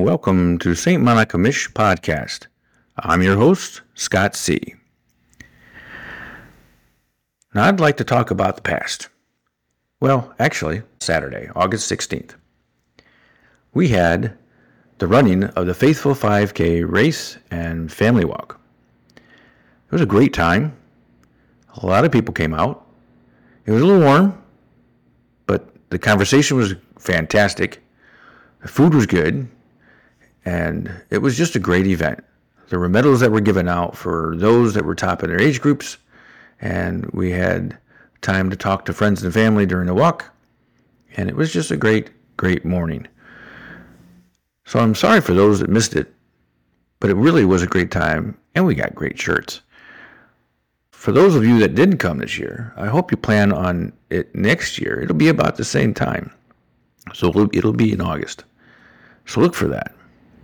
welcome to St. Monica Mish Podcast. I'm your host, Scott C. Now, I'd like to talk about the past. Well, actually, Saturday, August 16th, we had the running of the Faithful 5K race and family walk. It was a great time. A lot of people came out. It was a little warm, but the conversation was fantastic. The food was good, and it was just a great event. There were medals that were given out for those that were top in their age groups, and we had time to talk to friends and family during the walk, and it was just a great morning. So I'm sorry for those that missed it, but it really was a great time, and we got great shirts. For those of you that didn't come this year, I hope you plan on it next year. It'll be about the same time. So it'll be in August. So look for that.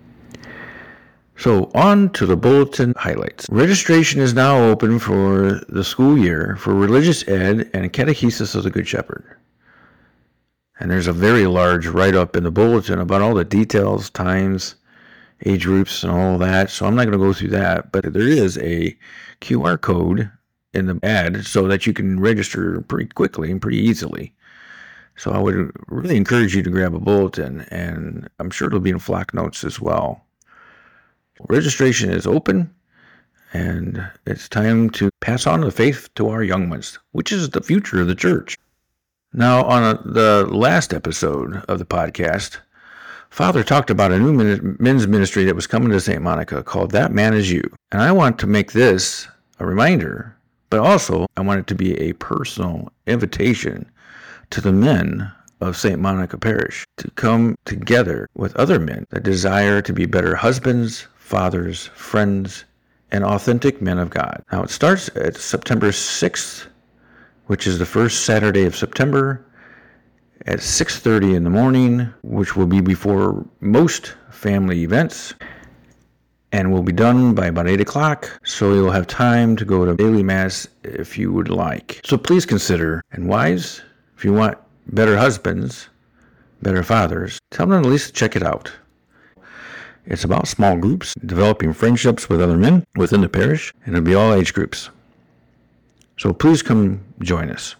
So on to the bulletin highlights. Registration is now open for the school year for Religious Ed and Catechesis of the Good Shepherd. And there's a very large write-up in the bulletin about all the details, times, age groups, and all that. So I'm not going to go through that, but there is a QR code in the ad so that you can register pretty quickly and pretty easily. So I would really encourage you to grab a bulletin, and I'm sure it'll be in Flock Notes as well. Registration is open, and it's time to pass on the faith to our young ones, which is the future of the church. Now, on the last episode of the podcast, Father talked about a new men's ministry that was coming to St. Monica called That Man Is You. And I want to make this a reminder, but also I want it to be a personal invitation to the men of St. Monica Parish to come together with other men that desire to be better husbands, fathers, friends, and authentic men of God. Now, it starts at September 6th, which is the first Saturday of September, at 6:30 in the morning, which will be before most family events, and will be done by about 8 o'clock, so you'll have time to go to daily Mass if you would like. So please consider, and wives, if you want better husbands, better fathers, tell them at least to check it out. It's about small groups, developing friendships with other men within the parish, and it'll be all age groups. So please come join us.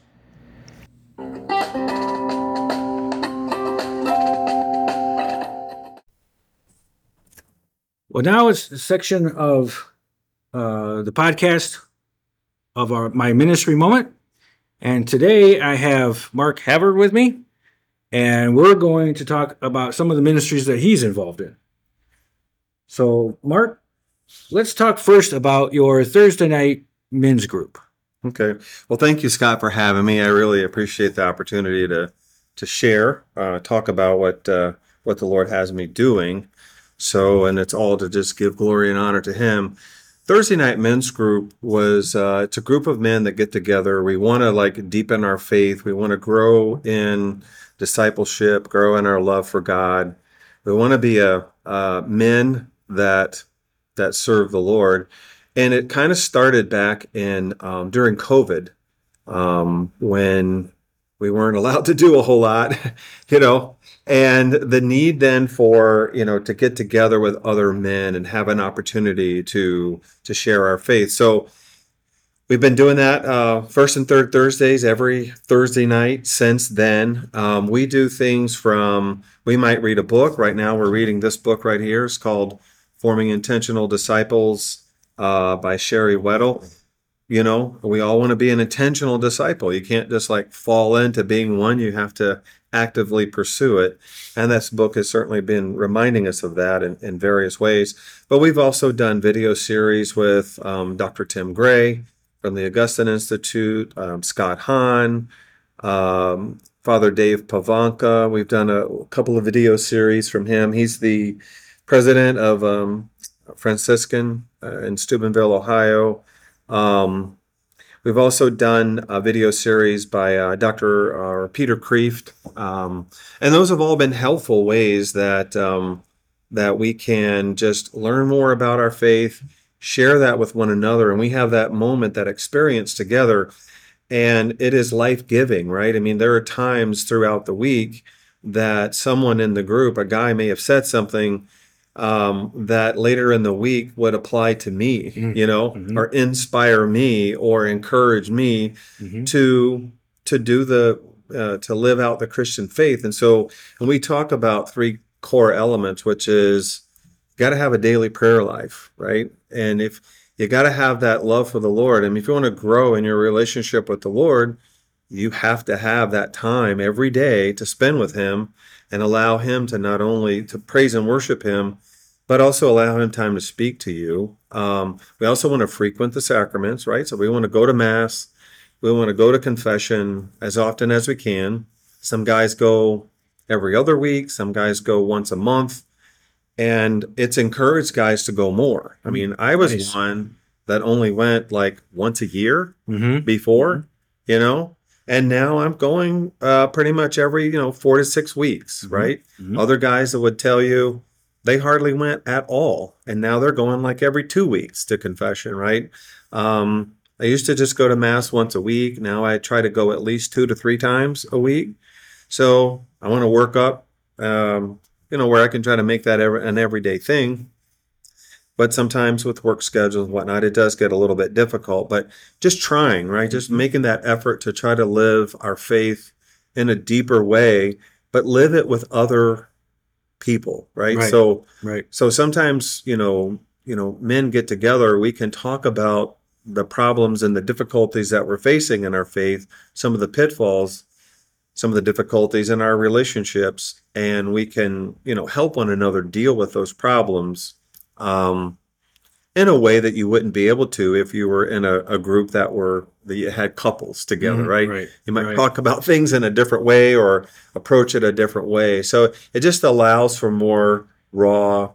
Well, now it's the section of the podcast of my ministry moment. And today I have Mark Havard with me, and we're going to talk about some of the ministries that he's involved in. So, Mark, let's talk first about your Thursday night men's group. Okay. Well, thank you, Scott, for having me. I really appreciate the opportunity to share, talk about what the Lord has me doing. So, and it's all to just give glory and honor to Him. Thursday night men's group was it's a group of men that get together. We want to deepen our faith. We want to grow in discipleship, grow in our love for God. We want to be men that serve the Lord. And it kind of started back in during COVID, when we weren't allowed to do a whole lot, and the need then for, to get together with other men and have an opportunity to share our faith. So we've been doing that first and third Thursdays every Thursday night since then. We do things we might read a book. Right now we're reading this book right here. It's called Forming Intentional Disciples by Sherry Weddle. We all want to be an intentional disciple. You can't just fall into being one. You have to actively pursue it. And this book has certainly been reminding us of that in various ways. But we've also done video series with Dr. Tim Gray from the Augustine Institute, Scott Hahn, Father Dave Pavanka. We've done a couple of video series from him. He's the president of Franciscan in Steubenville, Ohio. We've also done a video series by Dr. Peter Kreeft, and those have all been helpful ways that we can just learn more about our faith, share that with one another, and we have that moment, that experience together, and it is life-giving, right? I mean, there are times throughout the week that someone in the group, a guy may have said something that later in the week would apply to me, or inspire me or encourage me to do to live out the Christian faith. And so, and we talk about three core elements, which is got to have a daily prayer life, right? And if you got to have that love for the Lord, and if you want to grow in your relationship with the Lord, you have to have that time every day to spend with Him and allow Him to not only to praise and worship Him, but also allow Him time to speak to you. We also want to frequent the sacraments, right? So we want to go to Mass. We want to go to confession as often as we can. Some guys go every other week. Some guys go once a month. And it's encouraged guys to go more. I mean, I was one that only went like once a year before, and now I'm going pretty much every, 4 to 6 weeks, right? Other guys that would tell you they hardly went at all. And now they're going like every 2 weeks to confession, right? I used to just go to Mass once a week. Now I try to go at least 2 to 3 times a week. So I want to work up, where I can try to make that an everyday thing. But sometimes with work schedules and whatnot, it does get a little bit difficult. But just trying, right? Just making that effort to try to live our faith in a deeper way, but live it with other people, right? So sometimes, men get together, we can talk about the problems and the difficulties that we're facing in our faith, some of the pitfalls, some of the difficulties in our relationships, and we can, help one another deal with those problems in a way that you wouldn't be able to if you were in a group that you had couples together, right? You might talk about things in a different way or approach it a different way. So it just allows for more raw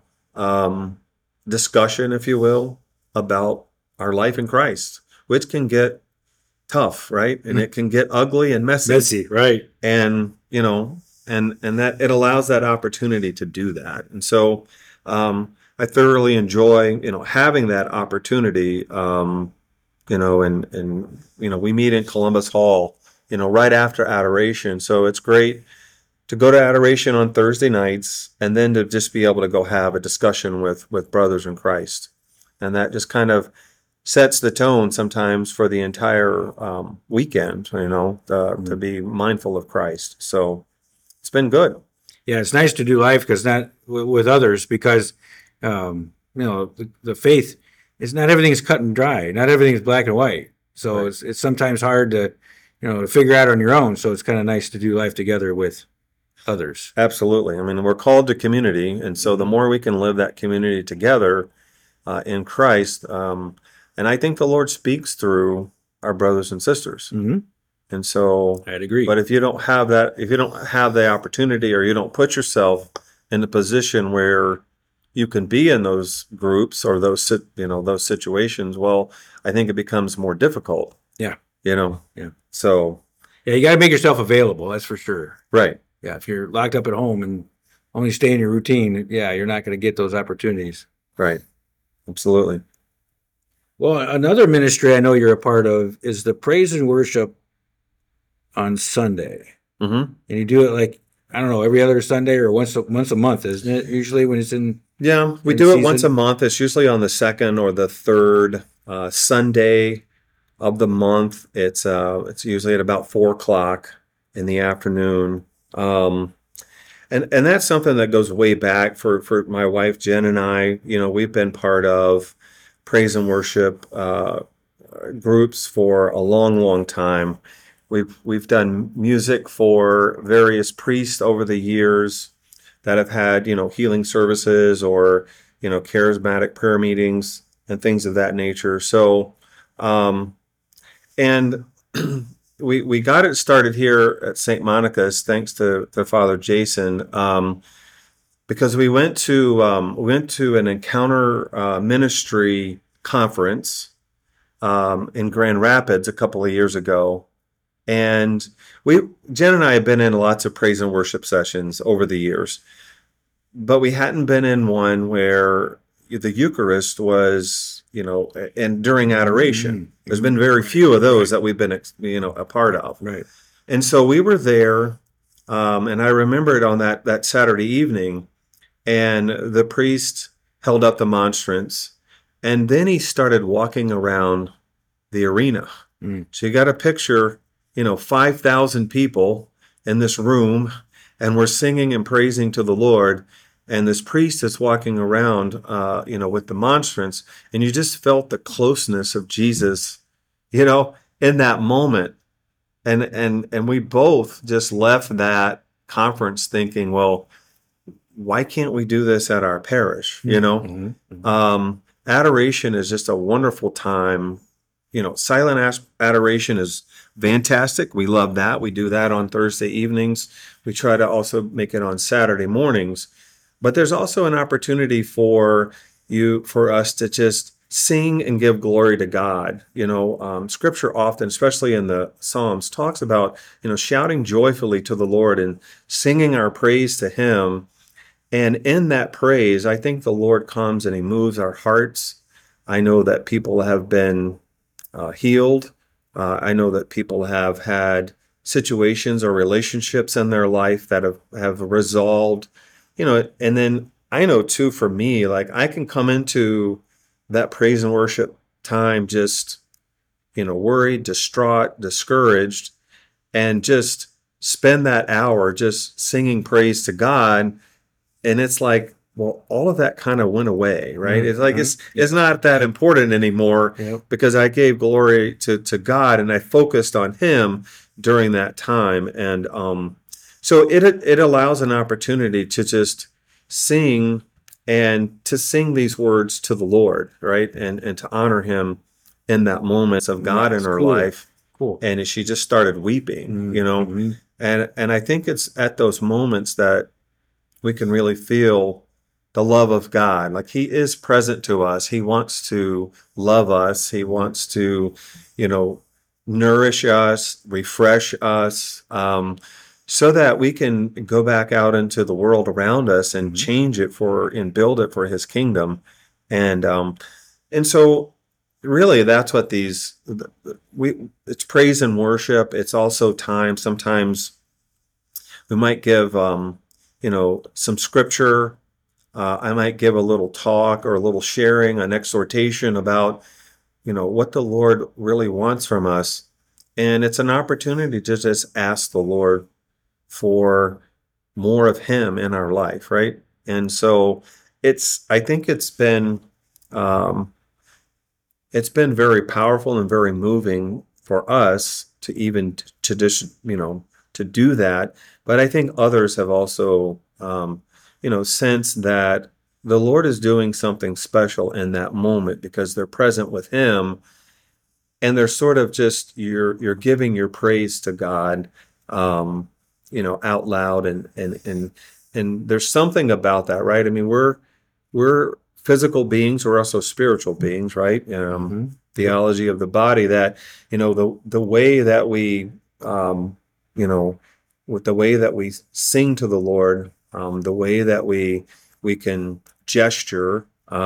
discussion, if you will, about our life in Christ, which can get tough, right? And it can get ugly and messy. Right? And and that it allows that opportunity to do that. And so I thoroughly enjoy having that opportunity. And we meet in Columbus Hall right after adoration. So it's great to go to adoration on Thursday nights and then to just be able to go have a discussion with brothers in Christ. And that just kind of sets the tone sometimes for the entire weekend, to be mindful of Christ. So it's been good. Yeah, it's nice to do life because not with others because, the faith is not everything is cut and dry. Not everything is black and white. So it's sometimes hard to, to figure out on your own. So it's kind of nice to do life together with others. Absolutely. I mean, we're called to community. And so the more we can live that community together in Christ, and I think the Lord speaks through our brothers and sisters. And so I'd agree. But if you don't have that, if you don't have the opportunity or you don't put yourself in a position where you can be in those groups or those situations, well, I think it becomes more difficult. Yeah. Yeah. So you got to make yourself available. That's for sure. Right. Yeah. If you're locked up at home and only stay in your routine, you're not going to get those opportunities. Right. Absolutely. Well, another ministry I know you're a part of is the praise and worship on Sunday. And you do it like, I don't know, every other Sunday or once a month, isn't it? Usually when it's in. Yeah, we do it once a month. It's usually on the second or the third Sunday of the month. It's usually at about 4:00 in the afternoon. And that's something that goes way back for my wife Jen and I. We've been part of praise and worship groups for a long, long time. We've done music for various priests over the years that have had, healing services or, charismatic prayer meetings and things of that nature. So, and we got it started here at St. Monica's, thanks to Father Jason, because we went to an Encounter ministry conference in Grand Rapids a couple of years ago. And Jen and I have been in lots of praise and worship sessions over the years, but we hadn't been in one where the Eucharist was, and during adoration. There's been very few of those that we've been, a part of. Right. And so we were there, and I remember it on that Saturday evening, and the priest held up the monstrance, and then he started walking around the arena. So you got a picture, 5,000 people in this room, and we're singing and praising to the Lord. And this priest is walking around, with the monstrance, and you just felt the closeness of Jesus, in that moment. And we both just left that conference thinking, well, why can't we do this at our parish? Adoration is just a wonderful time. Silent adoration is fantastic. We love that. We do that on Thursday evenings. We try to also make it on Saturday mornings. But there's also an opportunity for us to just sing and give glory to God. Scripture often, especially in the Psalms, talks about, shouting joyfully to the Lord and singing our praise to Him. And in that praise, I think the Lord comes and He moves our hearts. I know that people have been healed. I know that people have had situations or relationships in their life that have resolved, and then I know too, for me, like I can come into that praise and worship time just, worried, distraught, discouraged, and just spend that hour just singing praise to God. And it's like, well, all of that kind of went away, right? It's like it's not that important anymore because I gave glory to God and I focused on Him during that time. And so it allows an opportunity to just sing and to sing these words to the Lord, right? And to honor Him in that moment of God in her life. Cool. And she just started weeping, and I think it's at those moments that we can really feel the love of God. Like He is present to us. He wants to love us. He wants to, nourish us, refresh us, so that we can go back out into the world around us and change it and build it for His kingdom. And so really that's what it's praise and worship. It's also time. Sometimes we might give, some scripture. I might give a little talk or a little sharing, an exhortation about, what the Lord really wants from us. And it's an opportunity to just ask the Lord for more of Him in our life, right? And so I think it's been very powerful and very moving for us to even to just, to do that. But I think others have also, sensed that the Lord is doing something special in that moment because they're present with Him, and they're sort of just you're giving your praise to God, out loud, and there's something about that, right? I mean, we're physical beings, we're also spiritual beings, right? Theology of the body, that the way that we with the way that we sing to the Lord, the way that we can gesture,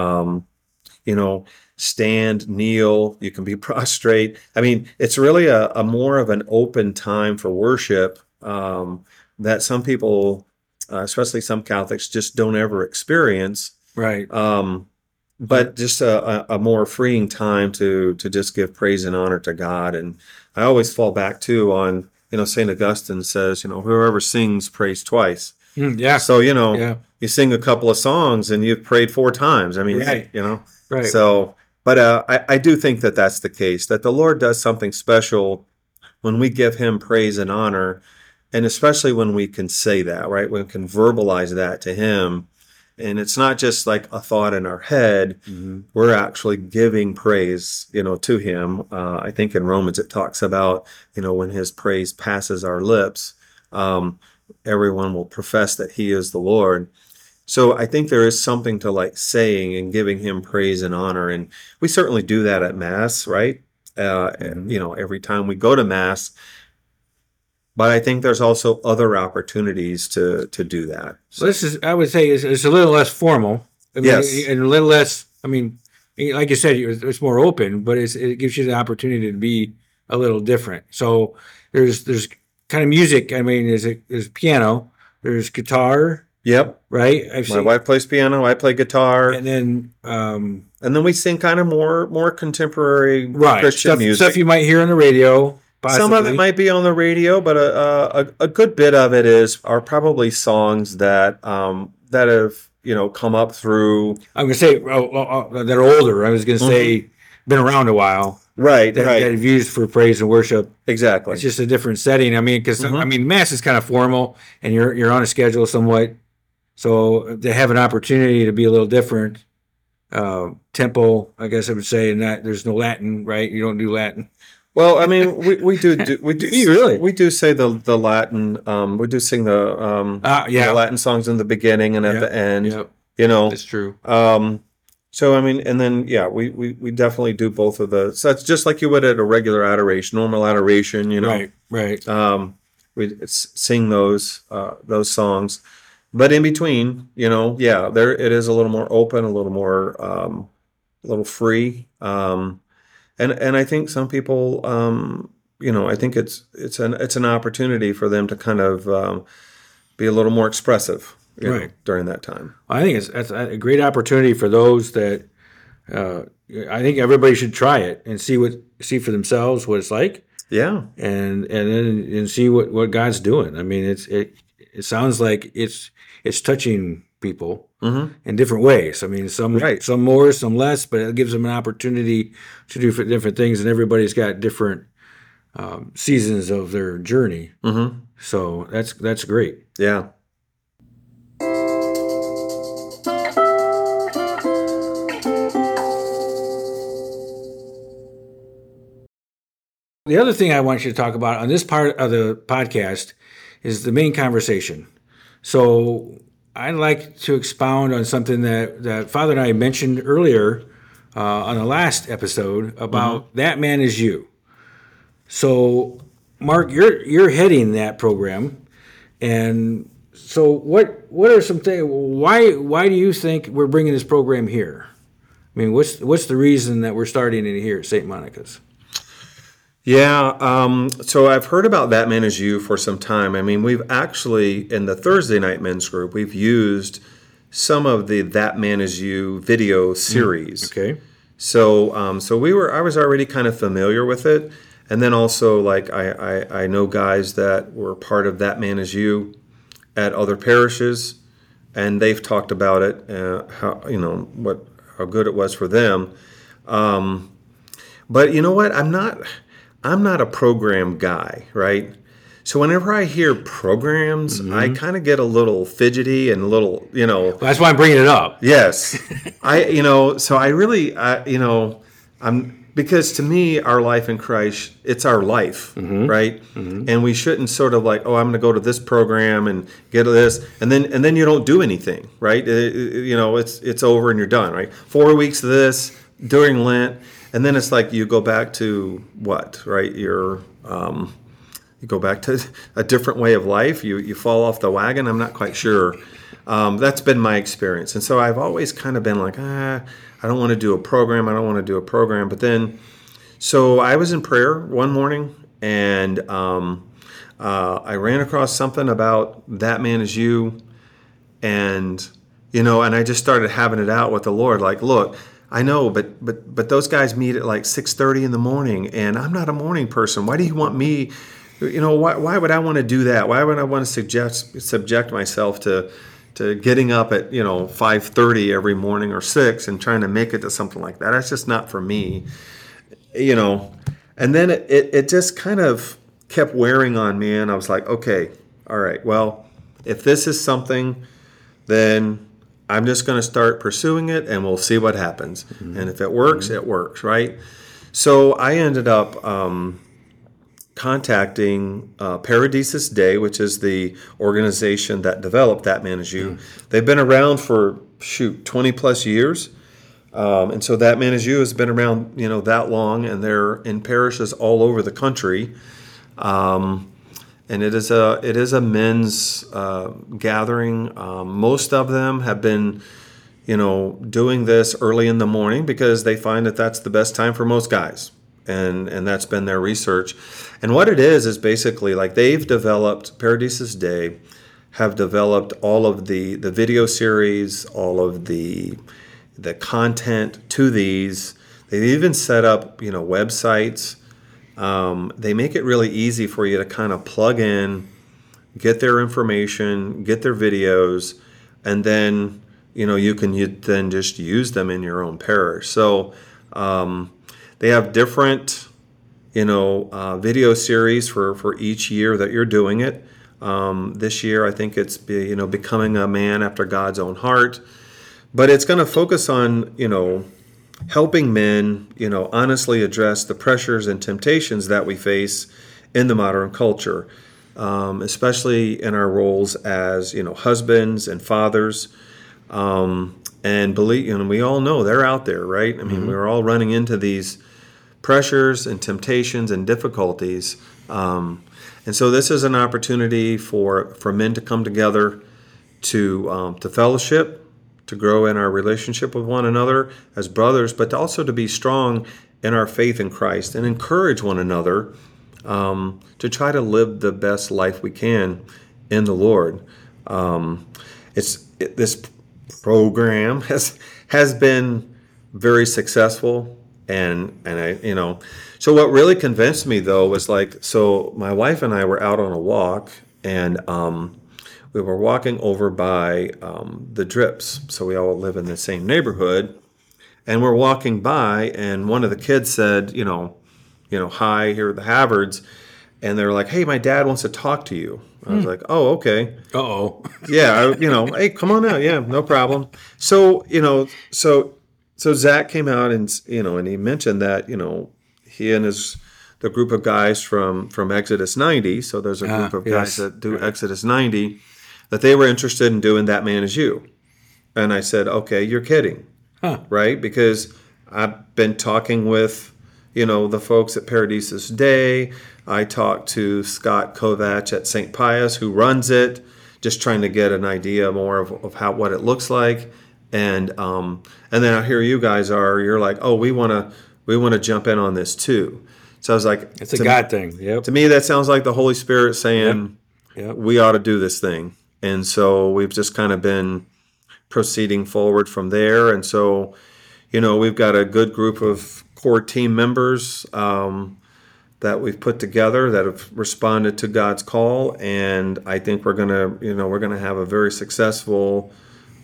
stand, kneel, you can be prostrate. I mean, it's really a more of an open time for worship that some people, especially some Catholics, just don't ever experience. Right. But just a more freeing time to just give praise and honor to God. And I always fall back too on, St. Augustine says, whoever sings prays twice. Yeah. So, you sing a couple of songs and you've prayed 4 times. I mean, right. Right. So, but I do think that that's the case, that the Lord does something special when we give Him praise and honor, and especially when we can say that, right? We can verbalize that to Him. And it's not just like a thought in our head. We're actually giving praise, to Him. I think in Romans it talks about, when His praise passes our lips, everyone will profess that He is the Lord. So I think there is something to like saying and giving Him praise and honor. And we certainly do that at Mass, right? Every time we go to Mass. But I think there's also other opportunities to do that. So this is, I would say, it's a little less formal. I mean, Yes. And a little less, I mean, like you said, it's more open, but it gives you the opportunity to be a little different. So there's kind of music. I mean, there's piano, there's guitar, Yep. right? My wife plays piano. I play guitar, and then and then we sing kind of more contemporary right Christian music. stuff you might hear on the radio, Some of it possibly. might be on the radio, but a good bit of it are probably songs that that have come up through. I'm gonna say that are older. I was gonna say been around a while. Right, That right, have used for praise and worship. exactly. It's just a different setting. I mean, because I mean, mass is kind of formal, and you're on a schedule somewhat. So they have an opportunity to be a little different. Tempo, I guess I would say, and that there's no Latin, right? You don't do Latin. Well, I mean, we do You really? we do say the Latin. We do sing the Yeah. Latin songs in the beginning and at the end. Yep. You know, That's true. So I mean, and then yeah, we definitely do both of the. So it's just like you would at a regular adoration, normal adoration. You know, Right. Right. we sing those songs, but in between, yeah, there it is a little more open, a little more a little free. And I think some people, I think it's an opportunity for them to kind of be a little more expressive, Right. during that time. I think that's a great opportunity for those that. I think everybody should try it and see for themselves what it's like, Yeah, and then see what God's doing. I mean, it sounds like it's touching people in different ways. I mean, Right. some more, some less, but it gives them an opportunity to do different things, and everybody's got different seasons of their journey. So that's great. yeah. The other thing I want you to talk about on this part of the podcast is the main conversation. So I'd like to expound on something that Father and I mentioned earlier on the last episode about That Man Is You. So, Mark, you're heading that program, and so what are some things? Why do you think we're bringing this program here? I mean, what's the reason that we're starting it here at St. Monica's? Yeah, so I've heard about That Man Is You for some time. I mean, we've actually, in the Thursday night men's group, we've used some of the That Man Is You video series. Okay. So, I was already kind of familiar with it. And then also, like, I know guys that were part of That Man Is You at other parishes, and they've talked about it, how good it was for them. But you know what? I'm not a program guy, right? So whenever I hear programs, I kind of get a little fidgety and a little, Well, that's why I'm bringing it up. yes. So I really, because to me, our life in Christ, it's our life, right? And we shouldn't sort of like, oh, I'm going to go to this program and get this, and then you don't do anything, right? It's over and you're done, right? 4 weeks of this during Lent. And then it's like you go back to what, right? You go back to a different way of life. You fall off the wagon. I'm not quite sure. That's been my experience. And so I've always kind of been like, I don't want to do a program. I don't want to do a program. But then, so I was in prayer one morning, and I ran across something about That Man Is You. And, and I just started having it out with the Lord. Like, look, I know, but those guys meet at like 6:30 in the morning, and I'm not a morning person. Why do you want me? Why would I want to do that? Why would I want to subject myself to getting up at 5:30 every morning or 6 and trying to make it to something like that? That's just not for me, And then it just kind of kept wearing on me, and I was like, okay, all right, well, if this is something, then I'm just going to start pursuing it, and we'll see what happens. And if it works, it works, right? So I ended up contacting Paradisus Day, which is the organization that developed That Man Is You. They've been around for 20 plus years, and so That Man Is You has been around that long, and they're in parishes all over the country. And it is a men's gathering. Most of them have been, doing this early in the morning because they find that that's the best time for most guys, and that's been their research. And what it is basically like they've developed Paradisus Day have developed all of the video series, all of the content to these. They've even set up, websites. They make it really easy for you to kind of plug in, get their information, get their videos, and then you can then just use them in your own parish. So they have different video series for each year that you're doing it. This year, I think it's becoming a man after God's own heart, but it's going to focus on helping men honestly address the pressures and temptations that we face in the modern culture, especially in our roles as husbands and fathers. And believe, we all know they're out there, right? I mean, we're all running into these pressures and temptations and difficulties. And so this is an opportunity for men to come together to fellowship, to grow in our relationship with one another as brothers, but also to be strong in our faith in Christ and encourage one another to try to live the best life we can in the Lord. This program has been very successful, and I so what really convinced me though was so my wife and I were out on a walk, and we were walking over by the Drips, so we all live in the same neighborhood, and we're walking by, and one of the kids said, hi, here are the Havards, and they're like, hey, my dad wants to talk to you. I was like, oh, okay. Uh-oh. Yeah, hey, come on out. Yeah, no problem. So, so Zach came out and he mentioned that, he and the group of guys from Exodus 90, so there's a group of guys that do Exodus 90, that they were interested in doing That Man Is You. And I said, okay, you're kidding, right? Because I've been talking with, the folks at Paradisus Day. I talked to Scott Kovach at St. Pius, who runs it, just trying to get an idea more of what it looks like. And then I hear you guys you're like, oh, we want to jump in on this too. So I was like, it's a God thing. Yep. To me, that sounds like the Holy Spirit saying, Yep. We ought to do this thing. And so we've just kind of been proceeding forward from there. And so, we've got a good group of core team members that we've put together that have responded to God's call. And I think we're gonna have a very successful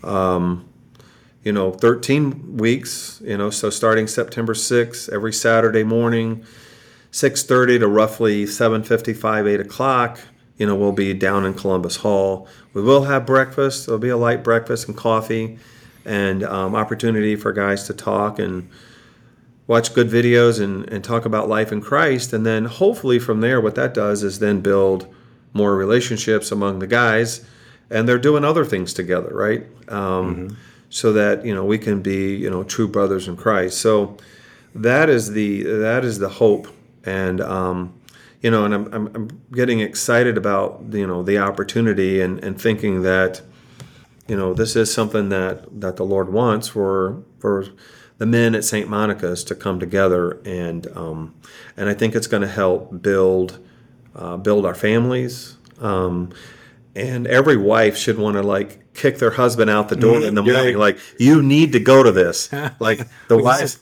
13 weeks, so starting September 6th, every Saturday morning, 6:30 to roughly 7:55, 8 o'clock, we'll be down in Columbus Hall. We will have breakfast. There'll be a light breakfast and coffee, and opportunity for guys to talk and watch good videos and talk about life in Christ. And then hopefully from there, what that does is then build more relationships among the guys, and they're doing other things together, right? So that we can be true brothers in Christ. So that is the hope, and and I'm getting excited about the opportunity and thinking that this is something that the Lord wants for the men at St. Monica's to come together, and I think it's going to help build our families. And every wife should want to kick their husband out the door in the morning. Like, you need to go to this. Like the wives,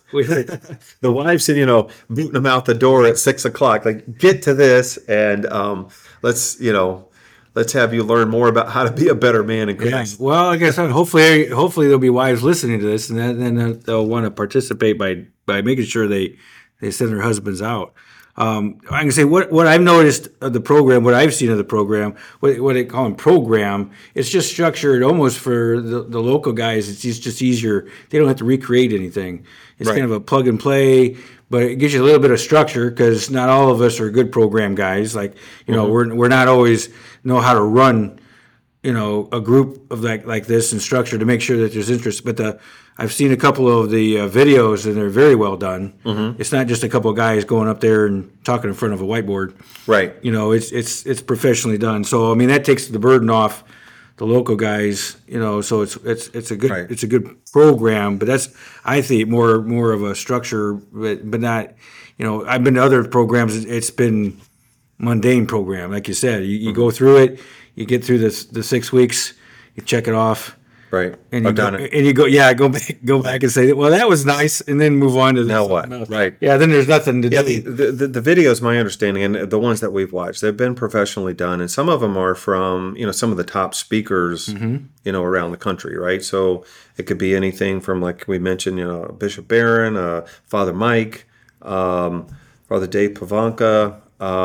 booting them out the door at 6 o'clock. Like, get to this, and let's have you learn more about how to be a better man in Christ. Yeah. Well, like I said, hopefully there'll be wives listening to this, and then they'll want to participate by making sure they send their husbands out. I can say what I've noticed of the program, what I've seen of the program, what they call them program, it's just structured almost for the local guys. It's just easier. They don't have to recreate anything. It's kind of a plug and play, but it gives you a little bit of structure, because not all of us are good program guys. We're not always know how to run, a group of like this and structure to make sure that there's interest. But I've seen a couple of the videos, and they're very well done. It's not just a couple of guys going up there and talking in front of a whiteboard. Right. It's professionally done. So I mean, that takes the burden off the local guys. So it's a good it's a good program. But that's, I think, more of a structure, but not. I've been to other programs. It's been mundane program. Like you said, you go through it, you get through the 6 weeks, you check it off, Right. and you I've go, done it. and you go back and say, well, that was nice, and then move on to Now what? something else. Right. Yeah, then there's nothing to Yeah, do. the videos, my understanding, and the ones that we've watched, they've been professionally done, and some of them are from some of the top speakers, around the country, right? So it could be anything from, like we mentioned, Bishop Barron, Father Mike, Father Dave Pavanka,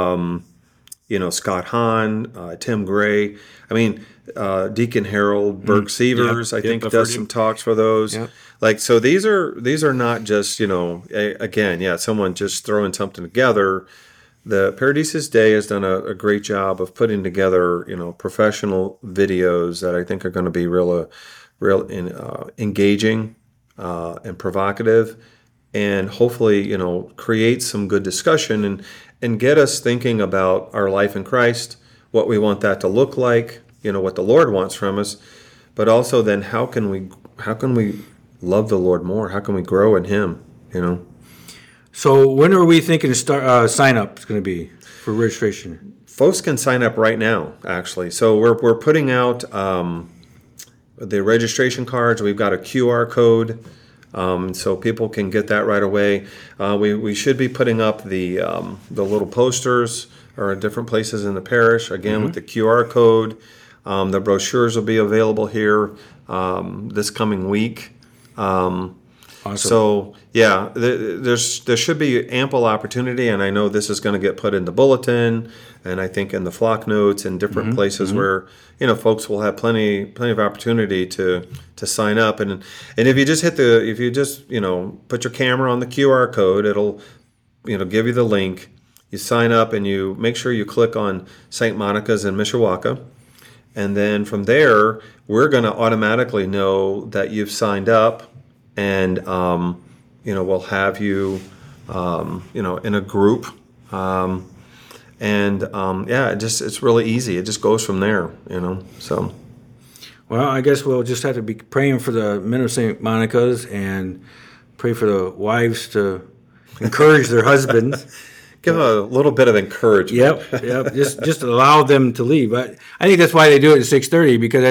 Scott Hahn, Tim Gray. I mean, Deacon Harold Burke Severs, I think, I've does heard some him. talks for those. Yep. Like, so these are not just, someone just throwing something together. The Paradisus Day has done a great job of putting together, professional videos that I think are going to be real engaging and provocative, and hopefully, create some good discussion and get us thinking about our life in Christ, what we want that to look like, what the Lord wants from us, but also then how can we love the Lord more? How can we grow in Him? So when are we thinking to start sign up? It's going to be for registration. Folks can sign up right now, actually. So we're putting out the registration cards. We've got a QR code, so people can get that right away. We should be putting up the little posters or in different places in the parish, again, with the QR code. The brochures will be available here this coming week. Awesome. So yeah, there should be ample opportunity, and I know this is going to get put in the bulletin, and I think in the flock notes and different places where folks will have plenty of opportunity to sign up, and if you just put your camera on the QR code, it'll give you the link. You sign up and you make sure you click on St. Monica's in Mishawaka. And then from there, we're going to automatically know that you've signed up, and we'll have you, in a group, it's really easy. It just goes from there, So Well, I guess we'll just have to be praying for the men of St. Monica's and pray for the wives to encourage their husbands. give a little bit of encouragement. Yep. Just allow them to leave. But I think that's why they do it at 6:30, because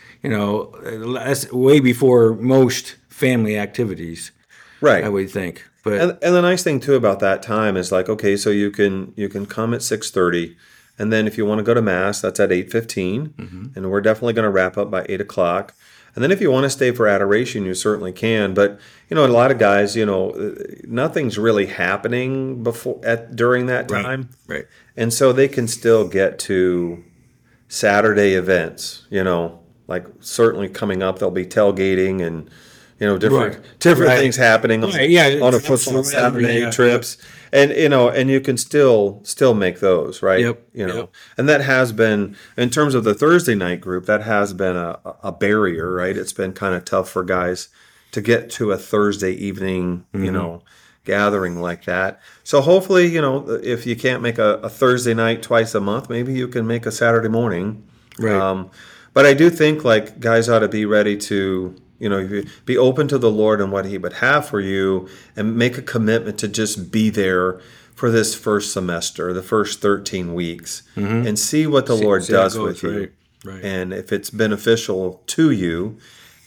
that's way before most family activities. Right. I would think. But And the nice thing too about that time is, like, okay, so you can come at 6:30, and then if you want to go to Mass, that's at 8:15, and we're definitely going to wrap up by 8:00. And then if you want to stay for adoration, you certainly can. But a lot of guys, nothing's really happening during that time, right. and so they can still get to Saturday events. Like certainly coming up, there'll be tailgating and different Right. things happening Right, yeah, on a absolutely. football Saturday Yeah. trips, and you can still make those, right? Yep. And that has been, in terms of the Thursday night group, that has been a barrier, right? It's been kind of tough for guys to get to a Thursday evening, gathering like that. So hopefully, if you can't make a Thursday night twice a month, maybe you can make a Saturday morning. Right. But I do think, like, guys ought to be ready to, be open to the Lord and what He would have for you, and make a commitment to just be there for this first semester, the first 13 weeks, and see what the Lord see how it does goes, with you. Right. And if it's beneficial to you,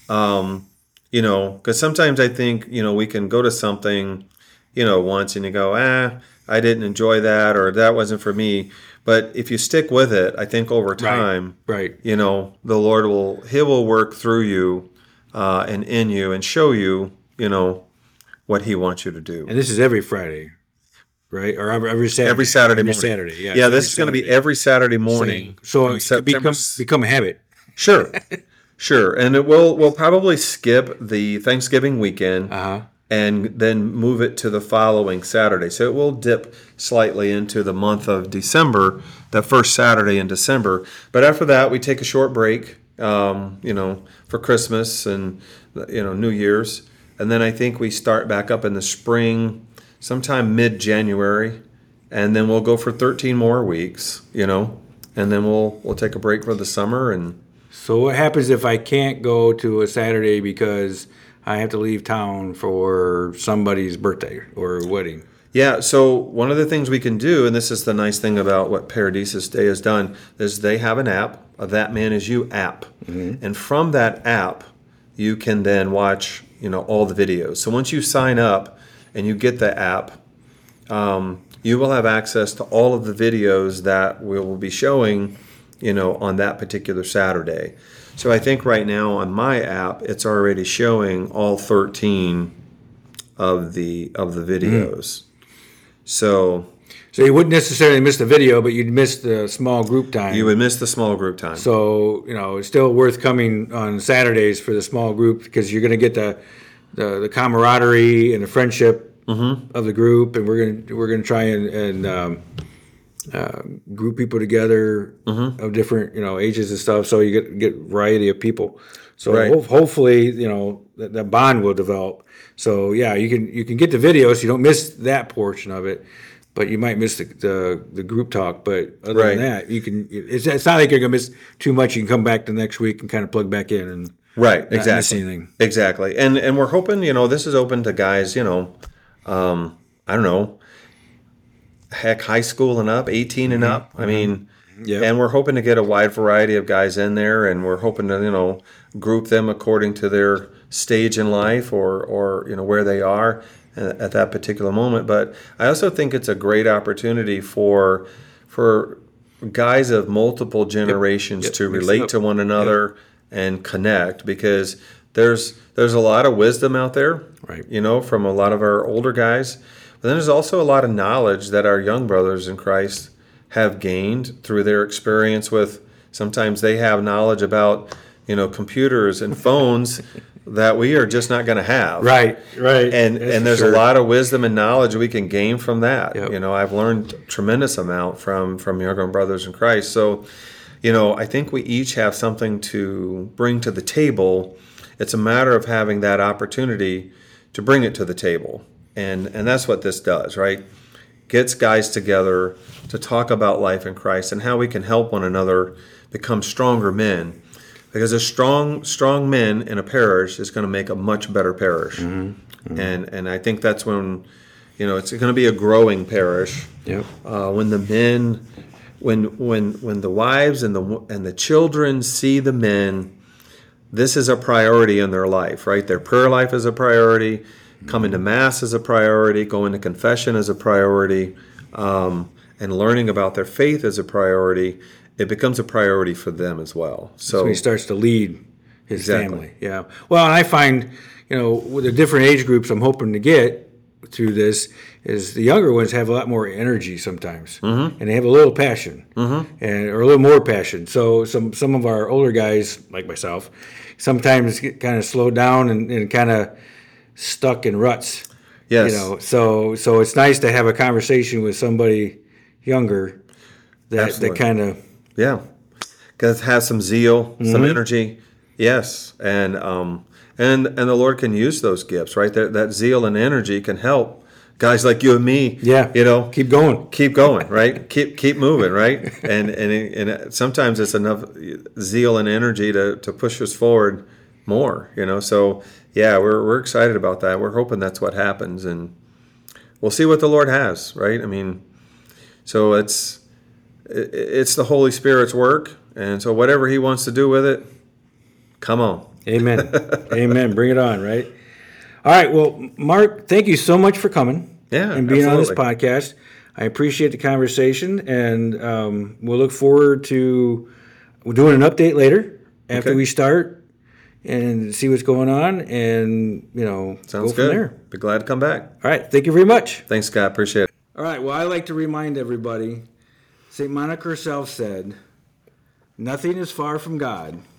because sometimes I think, we can go to something, once and you go, I didn't enjoy that, or that wasn't for me. But if you stick with it, I think over time, Right. the Lord will work through you and in you, and show you, what He wants you to do. And this is every Friday, right? Or every Saturday. Every Saturday Every morning. Saturday, yeah. Yeah, Every this is going to be Saturday. every Saturday morning. So from it could become a habit. Sure, sure, and we'll probably skip the Thanksgiving weekend. And then move it to the following Saturday. So it will dip slightly into the month of December, the first Saturday in December. But after that, we take a short break, for Christmas and, New Year's. And then I think we start back up in the spring, sometime mid-January. And then we'll go for 13 more weeks, and then we'll take a break for the summer. And So what happens if I can't go to a Saturday because I have to leave town for somebody's birthday or wedding? Yeah, so one of the things we can do, and this is the nice thing about what Paradisus Day has done, is they have an app, a That Man Is You app. And from that app, you can then watch, all the videos. So once you sign up and you get the app, you will have access to all of the videos that we will be showing, on that particular Saturday. So I think right now on my app, it's already showing all 13 of the videos. So you wouldn't necessarily miss the video, but you'd miss the small group time. you would miss the small group time. So, it's still worth coming on Saturdays for the small group because you're going to get the camaraderie and the friendship of the group, and we're going to try and group people together of different ages and stuff, so you get variety of people. So Right. Hopefully that bond will develop. So yeah, you can get the video so you don't miss that portion of it, but you might miss the group talk. But other Right. than that, you can. It's not like you're gonna miss too much. You can come back the next week and kind of plug back in and Right, not miss exactly. anything. Exactly. And we're hoping, this is open to guys, I don't know, heck, high school and up, 18 and up. I mean, Yep. and we're hoping to get a wide variety of guys in there, and we're hoping to, group them according to their stage in life or where they are at that particular moment. But I also think it's a great opportunity for guys of multiple generations Yep. to Mix it relate up. to one another and connect, because there's a lot of wisdom out there, Right. from a lot of our older guys. But then there's also a lot of knowledge that our young brothers in Christ have gained through their experience with. Sometimes they have knowledge about, computers and phones that we are just not going to have. Right. And That's for there's sure. a lot of wisdom and knowledge we can gain from that. Yep. I've learned a tremendous amount from younger brothers in Christ. So, I think we each have something to bring to the table. It's a matter of having that opportunity to bring it to the table. And that's what this does, right? Gets guys together to talk about life in Christ and how we can help one another become stronger men. Because a strong men in a parish is going to make a much better parish. And I think that's when, it's going to be a growing parish. Yep. When the men, when the wives and the children see the men, this is a priority in their life, right? Their prayer life is a priority. Coming to Mass is a priority. Going to confession is a priority. And learning about their faith is a priority. It becomes a priority for them as well. So he starts to lead his Exactly. family. Yeah. Well, and I find, with the different age groups I'm hoping to get through this is the younger ones have a lot more energy sometimes, and they have a little passion, or a little more passion. So some of our older guys, like myself, sometimes get kind of slowed down and kind of stuck in ruts. Yes. So it's nice to have a conversation with somebody younger that Absolutely. kind of. Yeah, because it has some zeal, some energy. Yes, and the Lord can use those gifts, right? That zeal and energy can help guys like you and me. Yeah. Keep going. keep going, right? Keep moving, right? And sometimes it's enough zeal and energy to push us forward more. So yeah, we're excited about that. We're hoping that's what happens, and we'll see what the Lord has, right? I mean, so it's the Holy Spirit's work, and so whatever He wants to do with it, come on. Amen. Amen. Bring it on, right? All right. Well, Mark, thank you so much for coming and being on this podcast. I appreciate the conversation, and we'll look forward to doing an update later after we start and see what's going on, and Sounds go from good. there. Be glad to come back. All right. Thank you very much. Thanks, Scott. Appreciate it. All right. Well, I like to remind everybody, St. Monica herself said, "Nothing is far from God